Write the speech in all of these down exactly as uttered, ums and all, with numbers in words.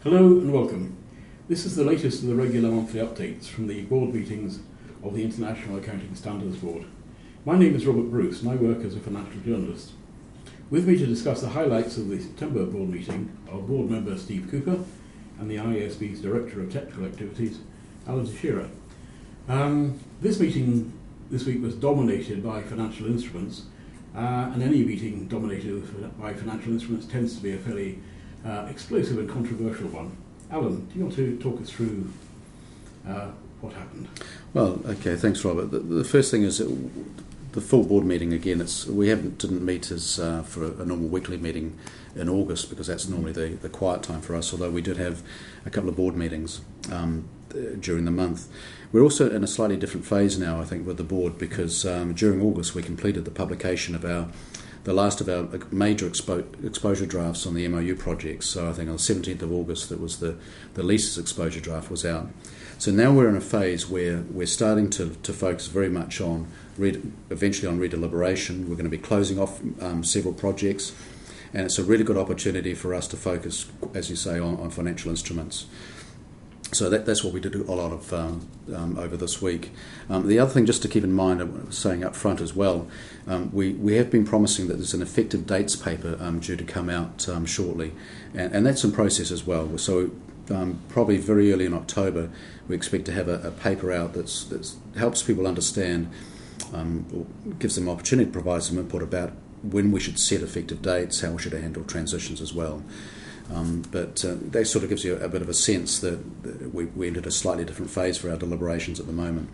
Hello and welcome. This is the latest of the regular monthly updates from the board meetings of the International Accounting Standards Board. My name is Robert Bruce and I work as a financial journalist. With me to discuss the highlights of the September board meeting are board member Steve Cooper and the I A S B's Director of Technical Activities, Alan Teixeira. Um, this meeting this week was dominated by financial instruments, uh, and any meeting dominated by financial instruments tends to be a fairly uh, explosive and controversial one. Alan, do you want to talk us through uh, what happened? Well, okay, thanks, Robert. The, the first thing is that the full board meeting again. It's we haven't didn't meet as uh, for a, a normal weekly meeting in August because that's normally the, the quiet time for us. Although we did have a couple of board meetings um, during the month. We're also in a slightly different phase now, I think, with the board because um, during August we completed the publication of our the last of our major expo- exposure drafts on the M O U projects. So I think on the seventeenth of August that was the the leases exposure draft was out. So now we're in a phase where we're starting to, to focus very much on re- eventually on redeliberation. We're going to be closing off um, several projects, and it's a really good opportunity for us to focus, as you say, on, on financial instruments. So that, that's what we did a lot of um, um, over this week. Um, the other thing, just to keep in mind, I was saying up front as well, um, we, we have been promising that there's an effective dates paper um, due to come out um, shortly, and, and that's in process as well. So um, probably very early in October, we expect to have a, a paper out that's that helps people understand, um, or gives them opportunity to provide some input about when we should set effective dates, how we should handle transitions as well. Um, but uh, that sort of gives you a, a bit of a sense that, that we, we entered a slightly different phase for our deliberations at the moment.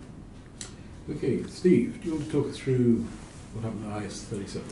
Okay, Steve, do you want to talk us through what happened to I S thirty-seven?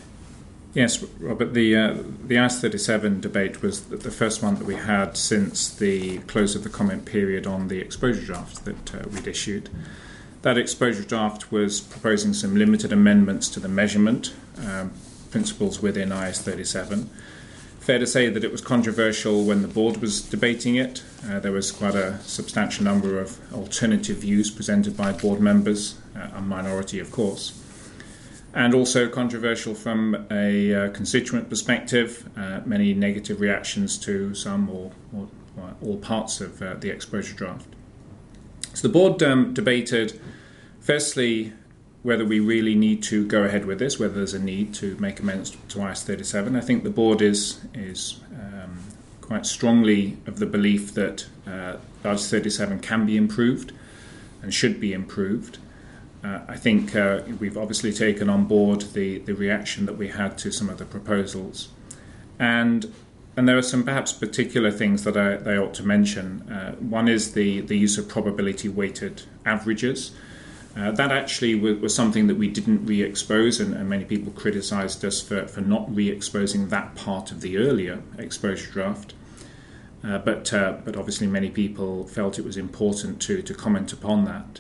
Yes, Robert, the uh, the I S thirty-seven debate was the first one that we had since the close of the comment period on the exposure draft that uh, we'd issued. That exposure draft was proposing some limited amendments to the measurement um, principles within I S thirty-seven. Fair to say that it was controversial when the board was debating it. Uh, there was quite a substantial number of alternative views presented by board members, uh, a minority of course, and also controversial from a uh, constituent perspective, uh, many negative reactions to some or, or, or all parts of uh, the exposure draft. So the board um, debated, firstly, whether we really need to go ahead with this, whether there's a need to make amendments to I S thirty-seven. I think the board is is um, quite strongly of the belief that uh, I S thirty-seven can be improved and should be improved. Uh, I think uh, we've obviously taken on board the, the reaction that we had to some of the proposals. And and there are some perhaps particular things that I, they ought to mention. Uh, one is the, the use of probability-weighted averages. Uh, that actually was, was something that we didn't re-expose, and, and many people criticised us for, for not re-exposing that part of the earlier exposure draft. Uh, but uh, but obviously many people felt it was important to, to comment upon that.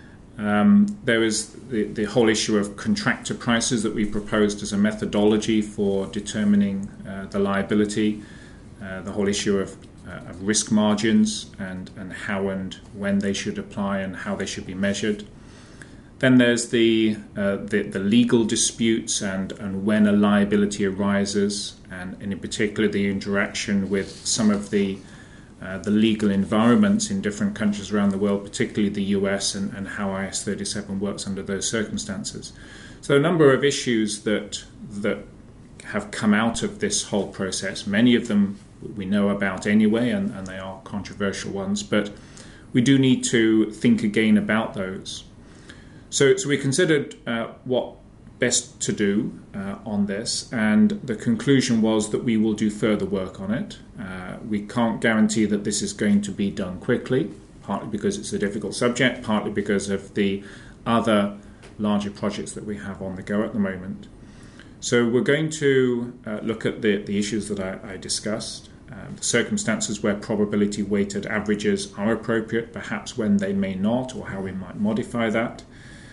Um, there was the, the whole issue of contractor prices that we proposed as a methodology for determining uh, the liability, uh, the whole issue of, uh, of risk margins and, and how and when they should apply and how they should be measured. Then there's the, uh, the the legal disputes and, and when a liability arises, and, and in particular the interaction with some of the uh, the legal environments in different countries around the world, particularly the U S, and, and how I S thirty-seven works under those circumstances. So a number of issues that that have come out of this whole process. Many of them we know about anyway, and, and they are controversial ones, but we do need to think again about those. So, so we considered uh, what best to do uh, on this, and the conclusion was that we will do further work on it. Uh, we can't guarantee that this is going to be done quickly, partly because it's a difficult subject, partly because of the other larger projects that we have on the go at the moment. So we're going to uh, look at the, the issues that I, I discussed, um, the circumstances where probability-weighted averages are appropriate, perhaps when they may not, or how we might modify that.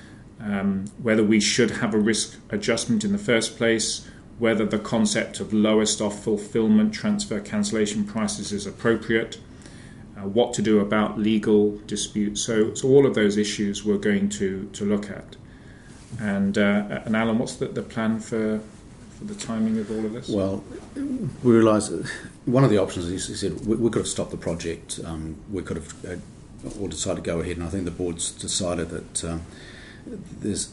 Um, whether we should have a risk adjustment in the first place, whether the concept of lowest off fulfillment transfer cancellation prices is appropriate, uh, what to do about legal disputes. So, so all of those issues we're going to, to look at. And, uh, and Alan, what's the, the plan for, for the timing of all of this? Well, we realise one of the options, as he said, we, we could have stopped the project. Um, we could have uh, or decided to go ahead, and I think the board's decided that um, there's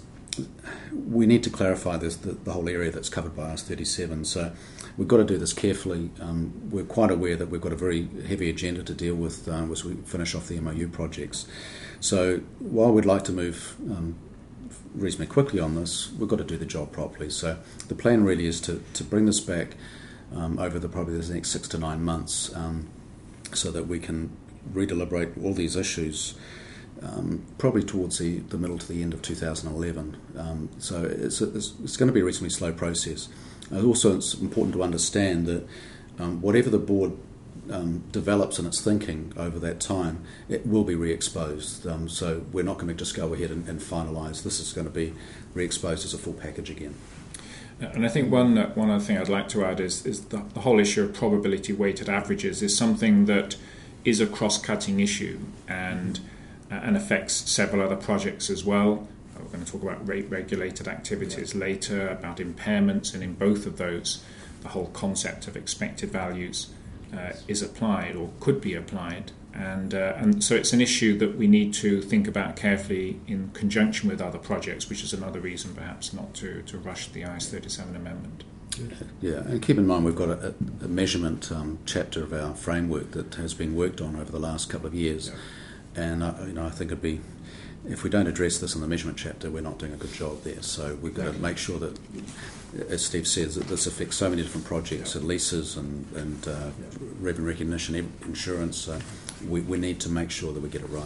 we need to clarify this, the, the whole area that's covered by I S thirty-seven. So we've got to do this carefully. Um, we're quite aware that we've got a very heavy agenda to deal with um, as we finish off the M O U projects. So while we'd like to move um, reasonably quickly on this, we've got to do the job properly. So the plan really is to, to bring this back um, over the probably the next six to nine months um, so that we can redeliberate all these issues um, probably towards the, the middle to the end of two thousand eleven. Um, so it's, it's, it's going to be a reasonably slow process. And also it's important to understand that um, whatever the board um, develops in its thinking over that time, it will be re-exposed. Um, so we're not going to just go ahead and, and finalise. This is going to be re-exposed as a full package again. And I think one uh, one other thing I'd like to add is, is the, the whole issue of probability weighted averages is something that is a cross-cutting issue and uh, and affects several other projects as well. We're going to talk about rate regulated activities yeah. later, about impairments, and in both of those the whole concept of expected values uh, is applied or could be applied. And uh, and so it's an issue that we need to think about carefully in conjunction with other projects, which is another reason perhaps not to, to rush the I S thirty-seven amendment. Yeah, and keep in mind we've got a, a measurement um, chapter of our framework that has been worked on over the last couple of years, yeah. and uh, you know I think it'd be, if we don't address this in the measurement chapter, we're not doing a good job there. So we've got to make sure that, as Steve says, that this affects so many different projects, yeah. and leases and, and uh, yeah. revenue recognition, insurance. Uh, we, we need to make sure that we get it right.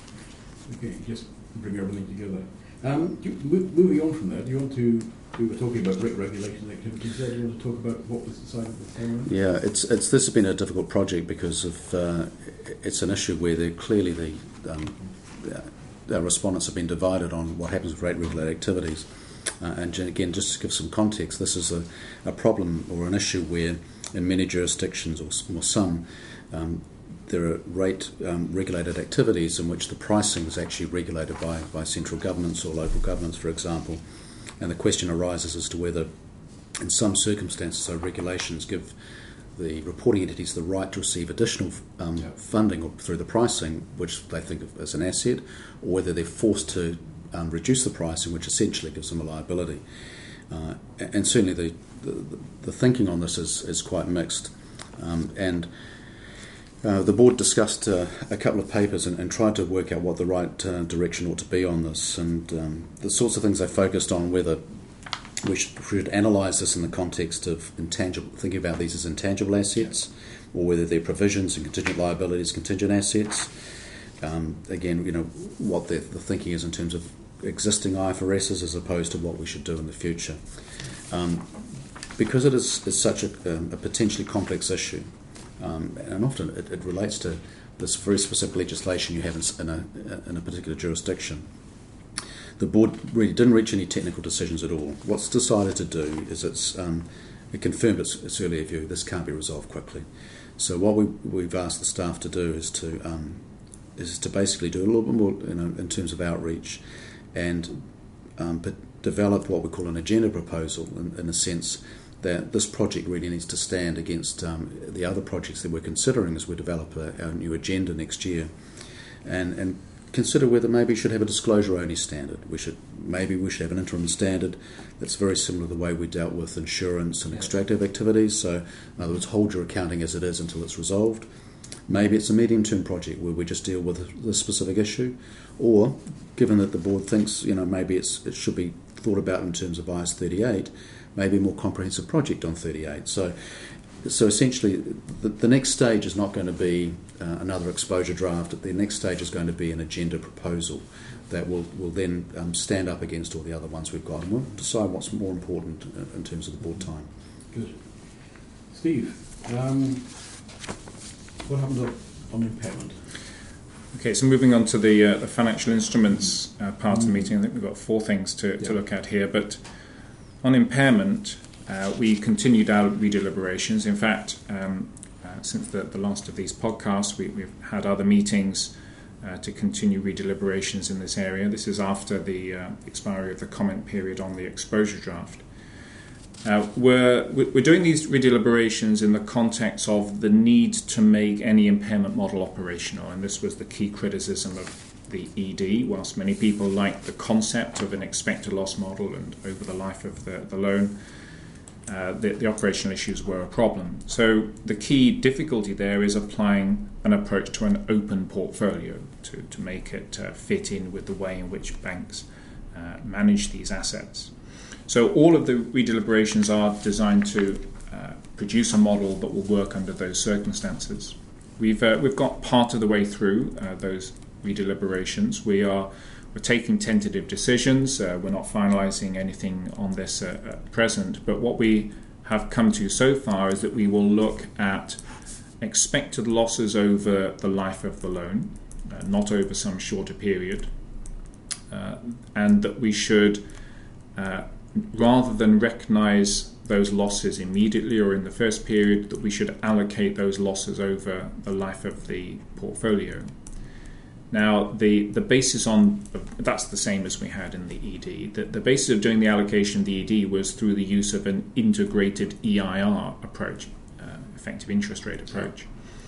Okay, just bring everything together. Um, do you, moving on from that, do you want to? We were talking about rate regulation activities there. Do you want to talk about what was decided at the time? Yeah, it's it's this has been a difficult project because of uh, it's an issue where they clearly the um, our respondents have been divided on what happens with rate regulated activities. Uh, and again, just to give some context, this is a, a problem or an issue where in many jurisdictions, or, or some, um, there are rate um, regulated activities in which the pricing is actually regulated by, by central governments or local governments, for example. And the question arises as to whether, in some circumstances, those regulations give the reporting entities the right to receive additional um, yeah. funding or through the pricing, which they think of as an asset, or whether they're forced to um, reduce the pricing, which essentially gives them a liability. Uh, and certainly the, the, the thinking on this is, is quite mixed. Um, and uh, the board discussed uh, a couple of papers and, and tried to work out what the right uh, direction ought to be on this. And um, the sorts of things they focused on, whether we should, should analyse this in the context of intangible, thinking about these as intangible assets, or whether they're provisions and contingent liabilities, contingent assets. Um, again, you know, what the, the thinking is in terms of existing I F R Ss as opposed to what we should do in the future. Um, because it is, is such a, um, a potentially complex issue, um, and often it, it relates to this very specific legislation you have in a, in a particular jurisdiction. The board really didn't reach any technical decisions at all. What's decided to do is it's um, it confirmed its, its earlier view. This can't be resolved quickly. So what we, we've asked the staff to do is to um, is to basically do a little bit more you know, in terms of outreach, and um, but develop what we call an agenda proposal in, in the sense that this project really needs to stand against um, the other projects that we're considering as we develop a, our new agenda next year, and and. Consider whether maybe we should have a disclosure-only standard. We should maybe we should have an interim standard that's very similar to the way we dealt with insurance and extractive activities. So, in other words, hold your accounting as it is until it's resolved. Maybe it's a medium-term project where we just deal with the specific issue, or given that the board thinks you know maybe it's it should be thought about in terms of I S thirty-eight, maybe a more comprehensive project on thirty-eight. So. So essentially, the, the next stage is not going to be uh, another exposure draft. The next stage is going to be an agenda proposal that will, will then um, stand up against all the other ones we've got, and we'll decide what's more important in terms of the board time. Good. Steve, um, what happened on, on impairment? Okay, so moving on to the, uh, the financial instruments uh, part mm. of the meeting, I think we've got four things to, yeah. to look at here. But on impairment, Uh, we continued our redeliberations. In fact, um, uh, since the, the last of these podcasts, we, we've had other meetings uh, to continue redeliberations in this area. This is after the uh, expiry of the comment period on the exposure draft. Uh, we're, we're doing these redeliberations in the context of the need to make any impairment model operational, and this was the key criticism of the E D. Whilst many people like the concept of an expected loss model and over the life of the, the loan, uh, the, the operational issues were a problem. So the key difficulty there is applying an approach to an open portfolio to, to make it uh, fit in with the way in which banks uh, manage these assets. So all of the redeliberations are designed to uh, produce a model that will work under those circumstances. We've uh, we've got part of the way through uh, those redeliberations. We are we're taking tentative decisions. Uh, we're not finalising anything on this uh, at present. But what we have come to so far is that we will look at expected losses over the life of the loan, uh, not over some shorter period, uh, and that we should. Uh, rather than recognise those losses immediately or in the first period, that we should allocate those losses over the life of the portfolio. Now, the, the basis on, that's the same as we had in the E D. The, the basis of doing the allocation of the E D was through the use of an integrated E I R approach, uh, effective interest rate approach.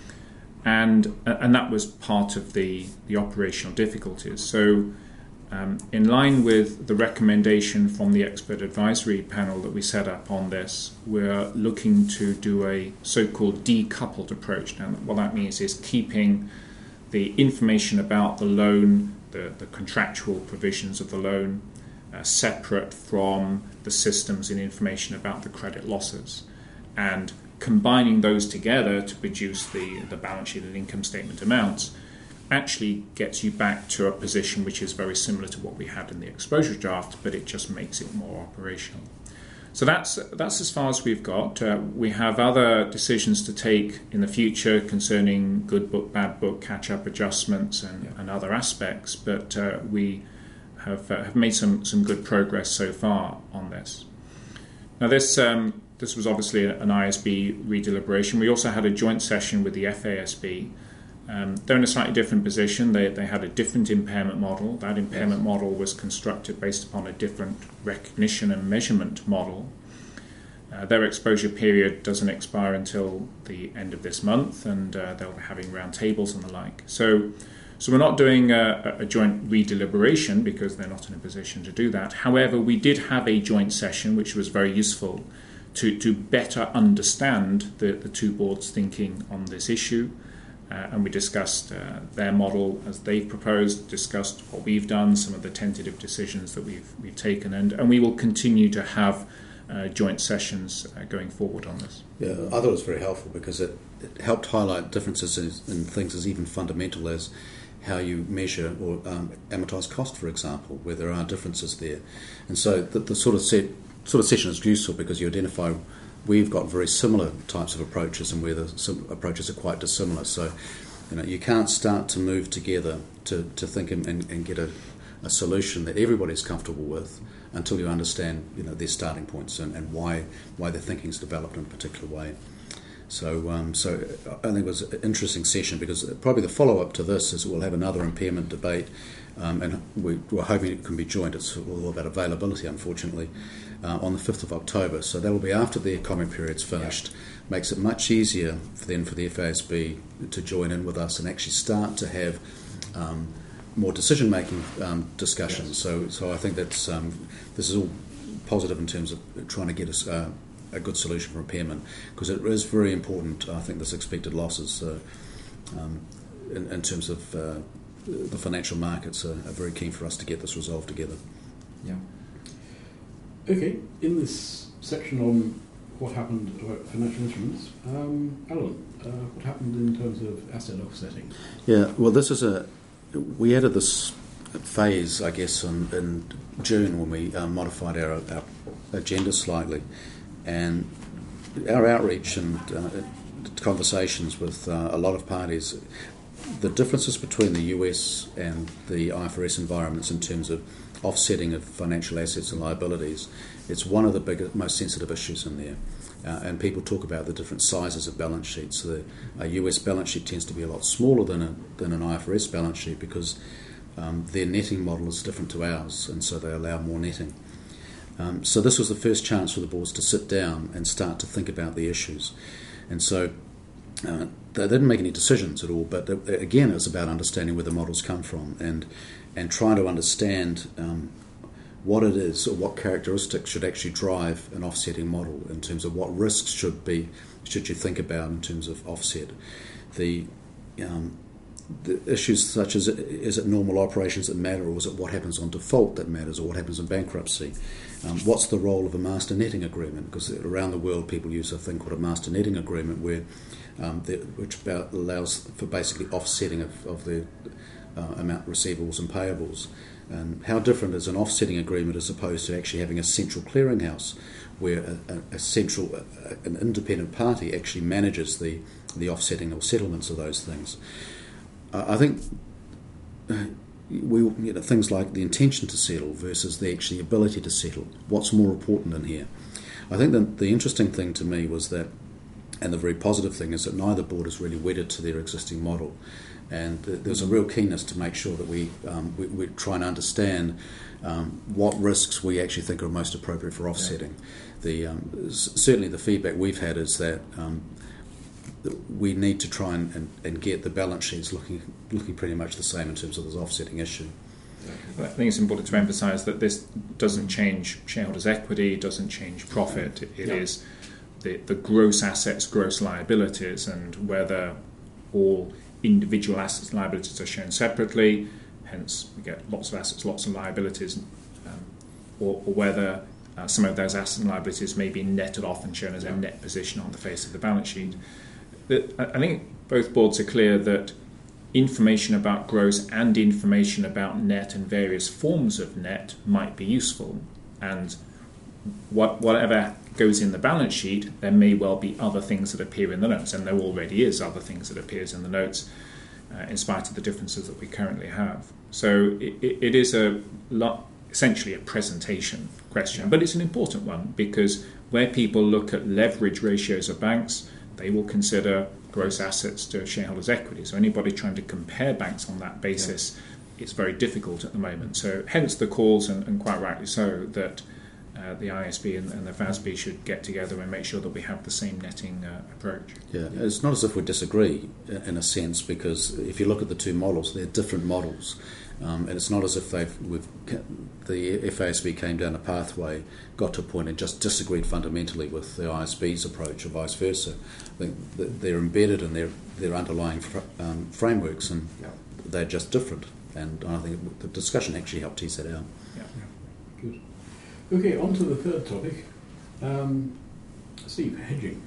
And, and that was part of the, the operational difficulties. So, Um, in line with the recommendation from the expert advisory panel that we set up on this, we're looking to do a so-called decoupled approach. Now, what that means is keeping the information about the loan, the, the contractual provisions of the loan, uh, separate from the systems and information about the credit losses, and combining those together to produce the, the balance sheet and income statement amounts actually gets you back to a position which is very similar to what we had in the exposure draft, but it just makes it more operational. So that's that's as far as we've got. Uh, we have other decisions to take in the future concerning good book, bad book, catch-up adjustments and, yeah. and other aspects, but uh, we have uh, have made some, some good progress so far on this. Now this um, this was obviously an I S B redeliberation. We also had a joint session with the F A S B. Um, they're in a slightly different position. They they had a different impairment model. That impairment yes. model was constructed based upon a different recognition and measurement model. Uh, their exposure period doesn't expire until the end of this month, and uh, they'll be having round tables and the like. So, so we're not doing a, a joint redeliberation because they're not in a position to do that. However, we did have a joint session which was very useful to, to better understand the, the two boards' thinking on this issue. Uh, and we discussed uh, their model as they've proposed, discussed what we've done, some of the tentative decisions that we've we've taken, and, and we will continue to have uh, joint sessions uh, going forward on this. Yeah, I thought it was very helpful because it, it helped highlight differences in, in things as even fundamental as how you measure or um, amortise cost, for example, where there are differences there. And so the, the sort of set, sort of session is useful because you identify we've got very similar types of approaches and where the approaches are quite dissimilar. So, you know, you can't start to move together to, to think and, and, and get a, a solution that everybody's comfortable with until you understand, you know, their starting points and, and why why their thinking's developed in a particular way. So, um, so I think it was an interesting session because probably the follow-up to this is we'll have another impairment debate, um, and we, we're hoping it can be joint. It's all about availability, unfortunately. Uh, on the fifth of October, so that will be after the comment period's finished. Yeah. Makes it much easier for then for the F A S B to join in with us and actually start to have um, more decision-making um, discussions. Yes. So, so I think that's um, this is all positive in terms of trying to get us uh, a good solution for impairment because it is very important. I think this expected losses uh, um, in, in terms of uh, the financial markets are, are very keen for us to get this resolved together. Yeah. Okay, in this section on what happened about financial instruments, um, Alan, uh, what happened in terms of asset offsetting? Yeah, well, this is a we added this phase, I guess, in, in June when we uh, modified our, our agenda slightly, and our outreach and uh, conversations with uh, a lot of parties, the differences between the U S and the I F R S environments in terms of offsetting of financial assets and liabilities, it's one of the biggest, most sensitive issues in there. Uh, and people talk about the different sizes of balance sheets. The a U S balance sheet tends to be a lot smaller than a, than an I F R S balance sheet because um, their netting model is different to ours, and so they allow more netting. Um, so this was the first chance for the boards to sit down and start to think about the issues. And so uh, they didn't make any decisions at all, but it, again, it was about understanding where the models come from and and trying to understand um, what it is or what characteristics should actually drive an offsetting model in terms of what risks should be should you think about in terms of offset. The um, the issues such as is it normal operations that matter, or is it what happens on default that matters, or what happens in bankruptcy? Um, what's the role of a master netting agreement? Because around the world people use a thing called a master netting agreement where um, the, which about allows for basically offsetting of, of the uh, amount of receivables and payables. And how different is an offsetting agreement as opposed to actually having a central clearinghouse where a, a, a central, a, an independent party actually manages the, the offsetting or settlements of those things. Uh, I think uh, we, you know, things like the intention to settle versus the actually ability to settle. What's more important in here? I think that the interesting thing to me was that, and the very positive thing is that neither board is really wedded to their existing model. And there's a real keenness to make sure that we, um, we, we try and understand um, what risks we actually think are most appropriate for offsetting. Yeah. The, um, certainly the feedback we've had is that um, we need to try and, and, and get the balance sheets looking looking pretty much the same in terms of this offsetting issue. I think it's important to emphasise that this doesn't change shareholders' equity, doesn't change profit. It, it yeah. is the, the gross assets, gross liabilities, and whether all individual assets and liabilities are shown separately, hence we get lots of assets, lots of liabilities, um, or, or whether uh, some of those assets and liabilities may be netted off and shown as a net position on the face of the balance sheet. The, I think both boards are clear that information about gross and information about net and various forms of net might be useful, and what, whatever goes in the balance sheet, there may well be other things that appear in the notes, and there already is other things that appears in the notes uh, in spite of the differences that we currently have. So it, it is a lot, essentially a presentation question, but it's an important one because where people look at leverage ratios of banks, they will consider gross assets to shareholders' equity. So anybody trying to compare banks on that basis, yeah. it's very difficult at the moment. So hence the calls, and, and quite rightly so, that uh, the I A S B and, and the F A S B should get together and make sure that we have the same netting uh, approach. Yeah, it's not as if we disagree in a sense, because if you look at the two models, they're different models. Um, and it's not as if they've we've, the F A S B came down a pathway, got to a point and just disagreed fundamentally with the I A S B's approach, or vice versa. I think they're embedded in their, their underlying fr- um, frameworks, and yeah. they're just different. And I think the discussion actually helped tease that out. Yeah. Yeah. Good. Okay, on to the third topic. Um, Steve, hedging.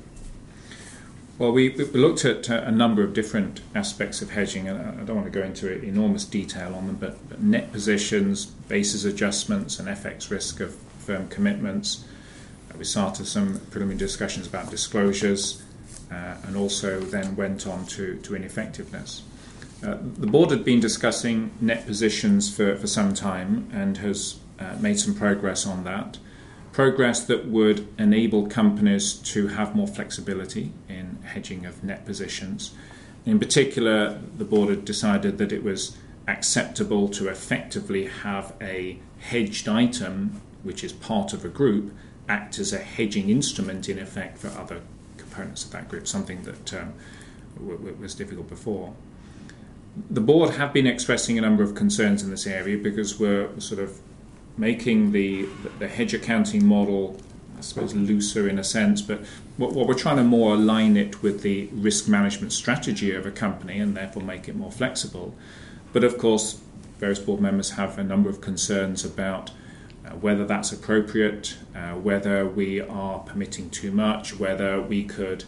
Well, we, we looked at uh, a number of different aspects of hedging, and I don't want to go into enormous detail on them, but, but net positions, basis adjustments, and F X risk of firm commitments. Uh, we started some preliminary discussions about disclosures, uh, and also then went on to, to ineffectiveness. Uh, the board had been discussing net positions for, for some time and has uh, made some progress on that. Progress that would enable companies to have more flexibility in hedging of net positions. In particular, the board had decided that it was acceptable to effectively have a hedged item, which is part of a group, act as a hedging instrument in effect for other components of that group, something that um, w- w- was difficult before. The board have been expressing a number of concerns in this area because we're sort of making the the hedge accounting model, I suppose, looser in a sense, but what, what we're trying to more align it with the risk management strategy of a company and therefore make it more flexible. But of course, various board members have a number of concerns about uh, whether that's appropriate, uh, whether we are permitting too much, whether we could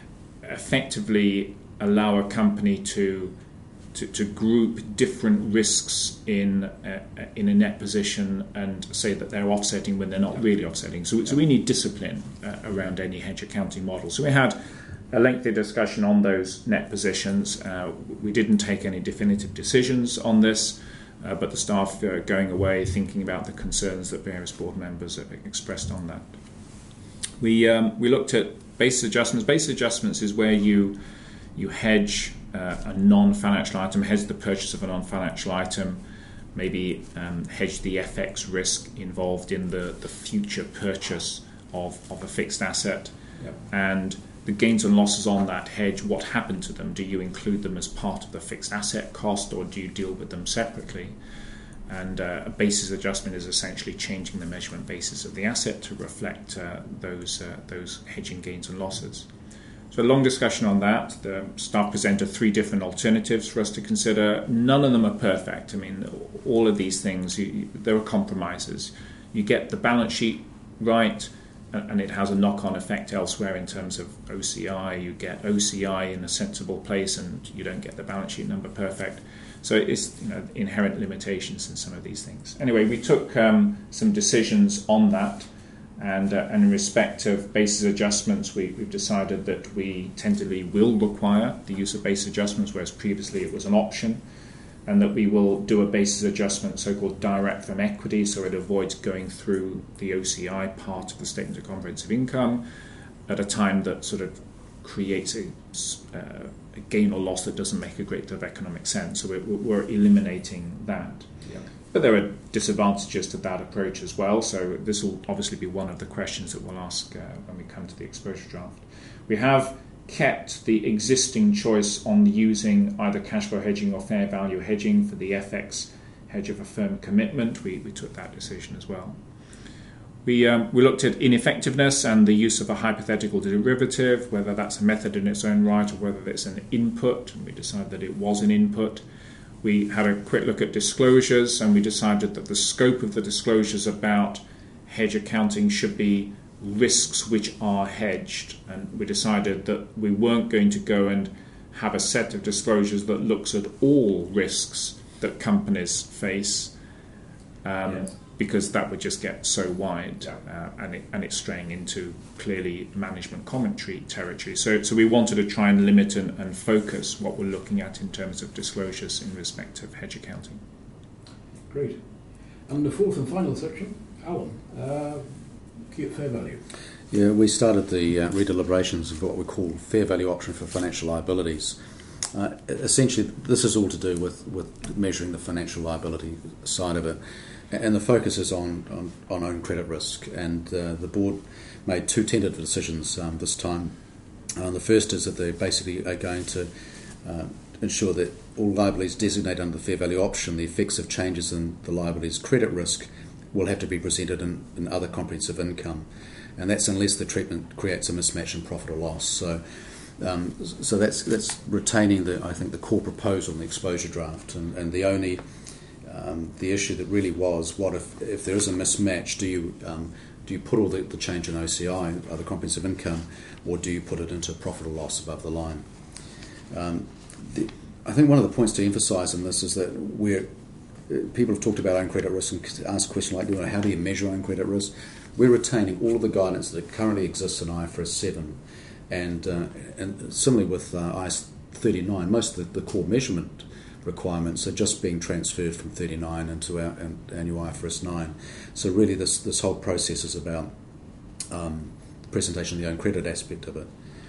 effectively allow a company to To, to group different risks in uh, in a net position and say that they're offsetting when they're not yeah. really offsetting. So, so we need discipline uh, around any hedge accounting model. So we had a lengthy discussion on those net positions. Uh, we didn't take any definitive decisions on this, uh, but the staff are going away thinking about the concerns that various board members have expressed on that. We um, we looked at basis adjustments. Basis adjustments is where you you hedge Uh, a non-financial item, hedge the purchase of a non-financial item maybe um, hedge the F X risk involved in the, the future purchase of, of a fixed asset. Yep. And the gains and losses on that hedge, what happened to them? Do you include them as part of the fixed asset cost, or do you deal with them separately? And uh, a basis adjustment is essentially changing the measurement basis of the asset to reflect uh, those uh, those hedging gains and losses. So a long discussion on that. The staff presented three different alternatives for us to consider. None of them are perfect. I mean, all of these things, you, there are compromises. You get the balance sheet right, and it has a knock-on effect elsewhere in terms of O C I. You get O C I in a sensible place, and you don't get the balance sheet number perfect. So it's, you know, inherent limitations in some of these things. Anyway, we took um, some decisions on that, and, uh, and in respect of basis adjustments, we, we've decided that we tentatively will require the use of basis adjustments, whereas previously it was an option, and that we will do a basis adjustment, so-called direct from equity, so it avoids going through the O C I part of the statement of comprehensive income at a time that sort of creates a, uh, a gain or loss that doesn't make a great deal of economic sense. So we're, we're eliminating that. Yeah. But there are disadvantages to that approach as well, so this will obviously be one of the questions that we'll ask uh, when we come to the exposure draft. We have kept the existing choice on using either cash flow hedging or fair value hedging for the F X hedge of a firm commitment. We, we took that decision as well. We, um, we looked at ineffectiveness and the use of a hypothetical derivative, whether that's a method in its own right or whether it's an input, and we decided that it was an input. We had a quick look at disclosures, and we decided that the scope of the disclosures about hedge accounting should be risks which are hedged, and we decided that we weren't going to go and have a set of disclosures that looks at all risks that companies face, um, yes. because that would just get so wide, Yeah. uh, and, it, and it's straying into clearly management commentary territory. So, so we wanted to try and limit and, and focus what we're looking at in terms of disclosures in respect of hedge accounting. Great. And the fourth and final section, Alan, uh, key at fair value. Yeah, we started the uh, redeliberations of what we call fair value option for financial liabilities. Uh, essentially, this is all to do with, with measuring the financial liability side of it. And the focus is on, on, on own credit risk. And uh, the board made two tentative decisions um, this time. Uh, the first is that they basically are going to uh, ensure that all liabilities designated under the fair value option, the effects of changes in the liability's credit risk, will have to be presented in, in other comprehensive income. And that's unless the treatment creates a mismatch in profit or loss. So um, so that's that's retaining, the I think, the core proposal in the exposure draft. And, and the only... Um, the issue that really was, what if, if there is a mismatch, do you um, do you put all the, the change in O C I, other comprehensive income, or do you put it into profit or loss above the line? Um, the, I think one of the points to emphasise in this is that we're, people have talked about own credit risk and asked a question like, you know, how do you measure own credit risk? We're retaining all of the guidance that currently exists in I F R S seven, and, uh, and similarly with uh, I S thirty-nine, most of the, the core measurement requirements are just being transferred from thirty-nine into our, our new I F R S nine. So really this, this whole process is about um, presentation of the own credit aspect of it.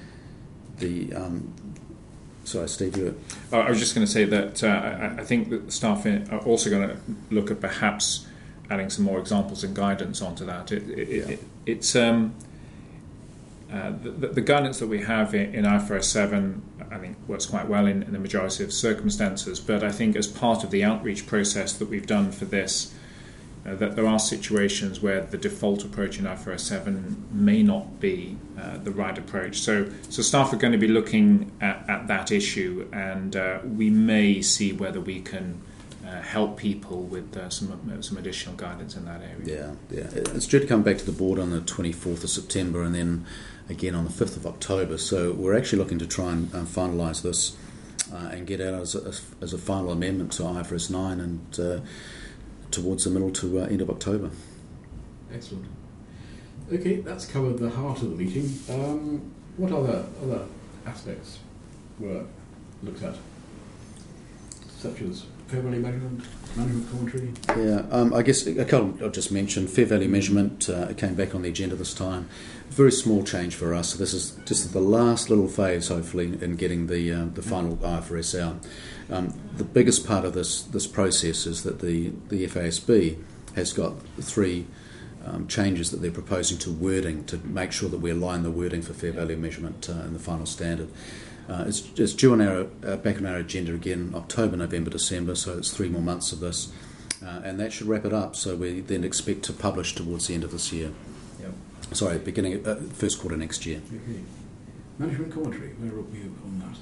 The um, Sorry, Steve, you were... I was just going to say that uh, I, I think that the staff are also going to look at perhaps adding some more examples and guidance onto that. It, it, yeah. it, it's... Um, Uh, the, the guidance that we have in, in I F R S seven, I think, works quite well in, in the majority of circumstances, but I think as part of the outreach process that we've done for this, uh, that there are situations where the default approach in I F R S seven may not be uh, the right approach. So, so staff are going to be looking at, at that issue, and uh, we may see whether we can uh, help people with uh, some some additional guidance in that area. Yeah, yeah. It's due to come back to the board on the twenty-fourth of September, and then again on the fifth of October. So we're actually looking to try and um, finalise this uh, and get out as a, as a final amendment to I F R S nine, and uh, towards the middle to uh, end of October. Excellent. Okay, that's covered the heart of the meeting. Um, what other other aspects were looked at? such as fair value measurement, management commentary? Yeah, um, I guess a couple I just mentioned fair value measurement. Uh, it came back on the agenda this time. Very small change for us. So this is just the last little phase, hopefully, in getting the uh, the final I F R S out. Um, the biggest part of this this process is that the the F A S B has got three um, changes that they're proposing to wording to make sure that we align the wording for fair value measurement uh, in the final standard. Uh, it's, it's due on our uh, back on our agenda again October, November, December, so it's three more months of this, uh, and that should wrap it up. So we then expect to publish towards the end of this year. Yep. Sorry, beginning of, uh, first quarter next year. Okay. Management commentary, where are we on that?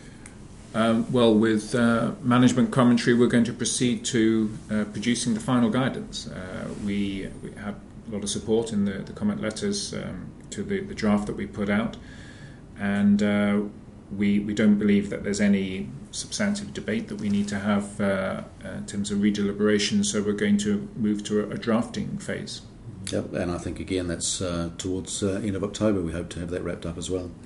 Um, well, with uh, management commentary, we're going to proceed to uh, producing the final guidance. Uh, we, we had a lot of support in the, the comment letters um, to the, the draft that we put out, and uh, we we don't believe that there's any substantive debate that we need to have uh, in terms of redeliberation. So we're going to move to a, a drafting phase. Yep, and I think again that's uh, towards uh, end of October. We hope to have that wrapped up as well.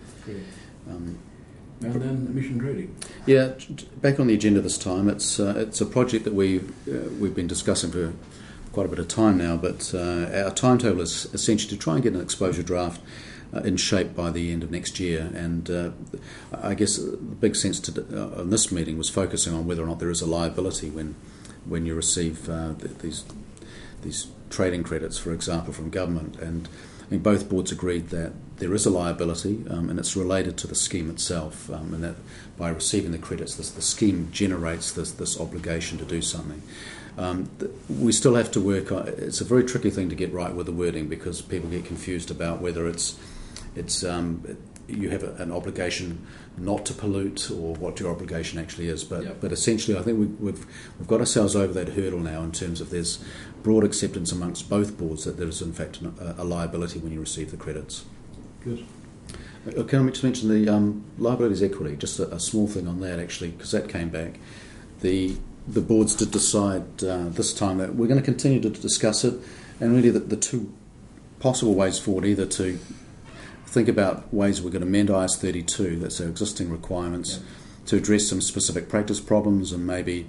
Um, And then emission trading. Yeah, back on the agenda this time. It's uh, it's a project that we uh, we've been discussing for quite a bit of time now. But uh, our timetable is essentially to try and get an exposure draft uh, in shape by the end of next year. And uh, I guess the big sense to, uh, on this meeting was focusing on whether or not there is a liability when when you receive uh, th- these these trading credits, for example, from government. And I mean, both boards agreed that there is a liability, um, and it's related to the scheme itself, um, and that by receiving the credits, this, the scheme generates this, this obligation to do something. Um, th- we still have to work on. It's a very tricky thing to get right with the wording because people get confused about whether it's it's um, you have a, an obligation not to pollute or what your obligation actually is. But Yep. but essentially, I think we, we've we've got ourselves over that hurdle now in terms of there's broad acceptance amongst both boards that there is in fact a, a liability when you receive the credits. Good. Uh, Can I just mention the um, liabilities equity? Just a, a small thing on that actually, because that came back. The the boards did decide uh, this time that we're going to continue to discuss it, and really the, the two possible ways forward, either to think about ways we're going to amend I S thirty-two, that's our existing requirements, Yeah. to address some specific practice problems and maybe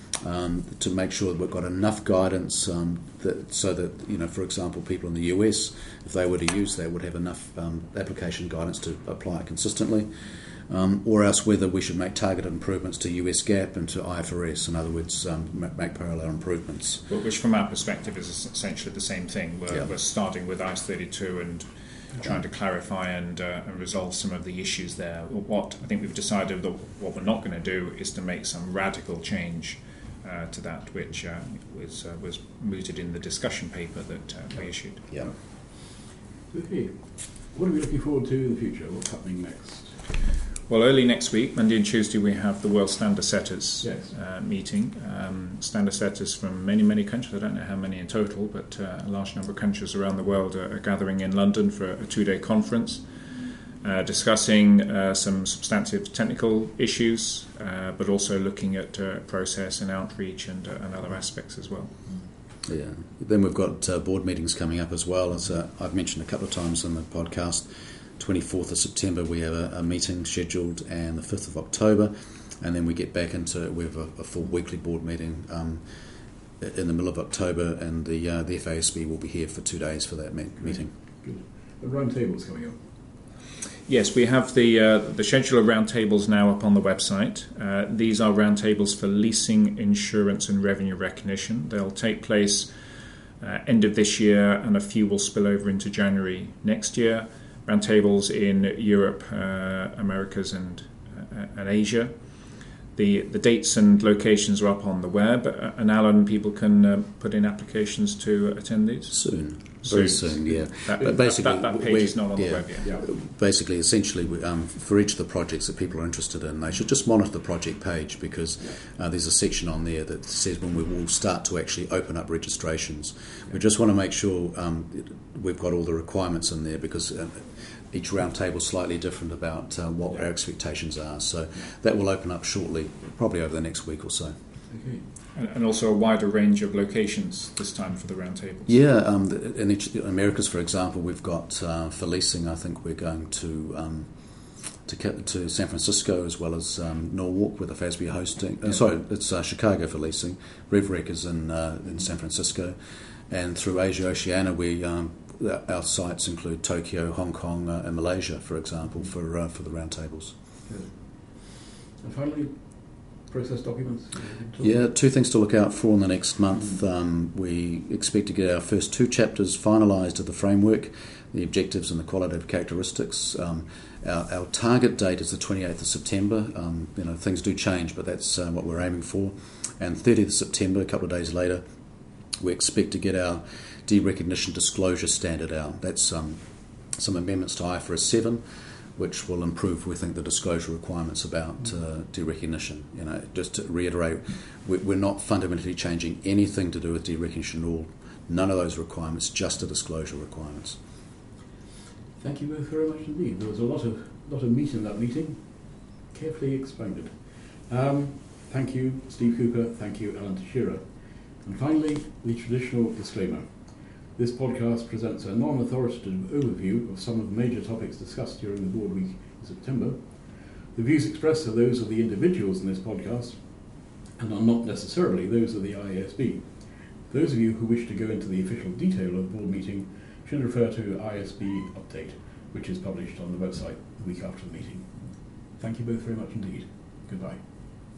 um, to make sure that we've got enough guidance um, that, so that, you know, for example, people in the U S, if they were to use that, would have enough um, application guidance to apply it consistently, um, or else whether we should make targeted improvements to U S GAAP and to I F R S, in other words, um, make parallel improvements. But which, from our perspective, is essentially the same thing. We're, Yeah. we're starting with I S thirty-two and trying to clarify and, uh, and resolve some of the issues there. What I think we've decided that what we're not going to do is to make some radical change uh, to that, which uh, was uh, was mooted in the discussion paper that uh, we issued. Yeah. Okay. What are we looking forward to in the future? What's happening next? Well, early next week, Monday and Tuesday, we have the World Standard Setters Yes. uh, meeting. Um, standard setters from many, many countries. I don't know how many in total, but uh, a large number of countries around the world are, are gathering in London for a two-day conference, uh, discussing uh, some substantive technical issues, uh, but also looking at uh, process and outreach and, uh, and other aspects as well. Yeah. Then we've got uh, board meetings coming up as well. As uh, I've mentioned a couple of times in the podcast, twenty-fourth of September we have a, a meeting scheduled, and the fifth of October, and then we get back into we have a, a full weekly board meeting um, in the middle of October, and the uh, the F A S B will be here for two days for that me- meeting. Good. The round table's coming up. Yes, we have the uh, the schedule of roundtables now up on the website. Uh, these are roundtables for leasing, insurance and revenue recognition. They'll take place uh, end of this year, and a few will spill over into January next year. Roundtables in Europe, uh, Americas and uh, and Asia. The the dates and locations are up on the web, uh, and Alan, people can uh, put in applications to attend these? Soon. Very soon, Soon. yeah. That, But basically, that, that page we- is not on yeah. the web yet. Yeah. Basically, essentially, we, um, for each of the projects that people are interested in, they should just monitor the project page, because uh, there's a section on there that says when we will start to actually open up registrations. We just want to make sure um, we've got all the requirements in there, because uh, each round table is slightly different about uh, what our expectations are. So that will open up shortly, probably over the next week or so. Okay. And, and also a wider range of locations this time for the roundtables. Yeah, um, the- in each, Americas, for example, we've got uh, for leasing. I think we're going to um, to to San Francisco as well as um, Norwalk, where the F A S B are hosting. Uh, sorry, it's uh, Chicago for leasing. RevRec is in uh, in San Francisco, and through Asia Oceania, we um, our sites include Tokyo, Hong Kong, uh, and Malaysia, for example, for uh, for the roundtables. Good. And finally, process documents. Yeah, two things to look out for in the next month. Um, we expect to get our first two chapters finalised of the framework, the objectives and the qualitative characteristics. Um, our, our target date is the twenty-eighth of September. Um, you know, things do change, but that's uh, what we're aiming for. And thirtieth of September, a couple of days later, we expect to get our derecognition disclosure standard out. That's um, some amendments to I F R S seven, which will improve, we think, the disclosure requirements about uh, derecognition. You know, just to reiterate, we're not fundamentally changing anything to do with derecognition at all. None of those requirements, just the disclosure requirements. Thank you both very much indeed. There was a lot of lot of meat in that meeting, carefully expounded. Um, thank you, Steve Cooper. Thank you, Alan Teixeira. And finally, the traditional disclaimer. This podcast presents a non-authoritative overview of some of the major topics discussed during the board week in September. The views expressed are those of the individuals in this podcast and are not necessarily those of the I A S B. Those of you who wish to go into the official detail of the board meeting should refer to I A S B Update, which is published on the website the week after the meeting. Thank you both very much indeed. Goodbye.